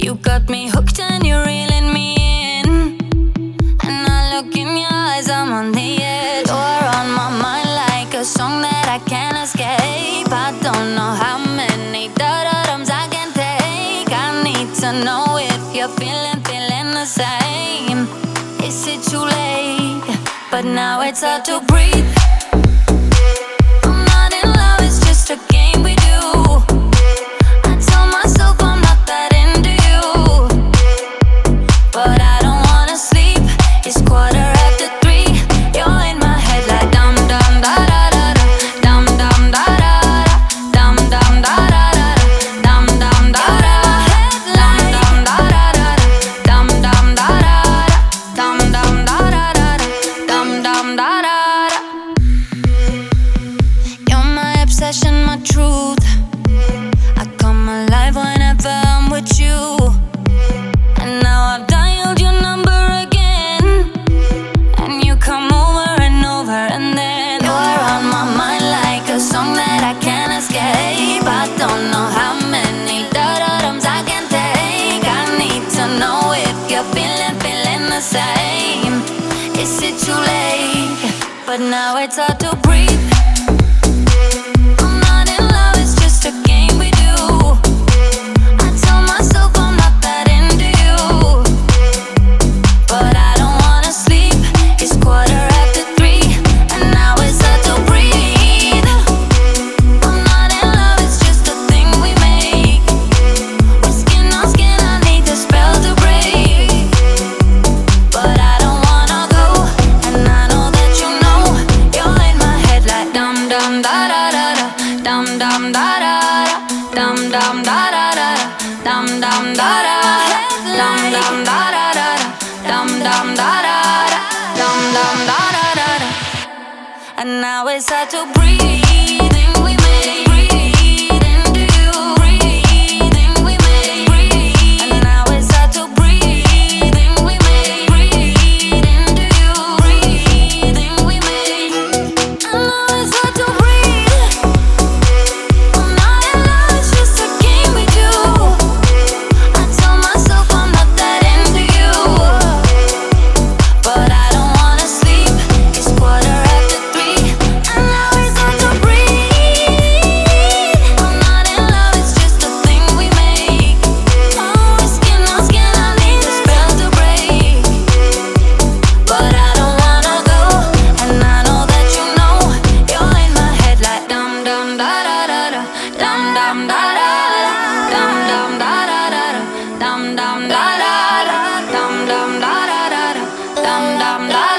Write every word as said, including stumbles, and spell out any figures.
You got me hooked and you're reeling me in, and I look in your eyes, I'm on the edge. You're on my mind like a song that I can't escape. I don't know how many da-da-dums I can take. I need to know if you're feeling, feeling the same. Is it too late? But now it's hard to breathe. I'm not in love, it's just a game we do. I tell myself I'm not that into you, but I don't wanna sleep. It's quarter after three. You're in my head like dum dum da da da da, dum dum da da da, dum dum da da da, dum dum da da, dum dum da da da, dum dum da da da, dum dum da da da, dum dum da da da. You're my obsession, my truth. I come alive whenever I'm with you. And now I've dialed your number again, and you come over and over, and then you're on my mind like a song that I can't escape. I don't know how many da-da-dums I can take. I need to know if you're feeling, feeling the same. Is it too late? But now it's hard to breathe. I'm not in love, it's just a game we do. I tell myself I'm not that into you, but I don't wanna sleep. It's quarter after three, and now it's hard to breathe. I'm not in love, it's just a thing we make. We're skin on skin, I need the spell to break, but I don't wanna go, and I know that you know. You're in my head like dum dum da da da da, dum dum da da da, dum dum da da da, dum dum da da, dum dum da da da, dum dum da da da, dum dum da da da da. And now it's hard to breathe. We make breathe into you. Breathing we make breathe. And now it's hard to breathe. We make breathe into you. Breathing we make. And now it's hard to breathe. I'm not in love, it's just a game we do. I tell myself I'm not that into you, but I don't wanna sleep. It's quarter after three, and now it's hard to breathe. I'm not in love, it's just a thing we make. Oh, we're skin on skin, I need the spell to break, but I don't wanna go, and I know that you know. You're in my head like dum dum da da da da, dum dum da da da, dum dum da da da da, dum dum da da da, dum dum da da da, dum dum da.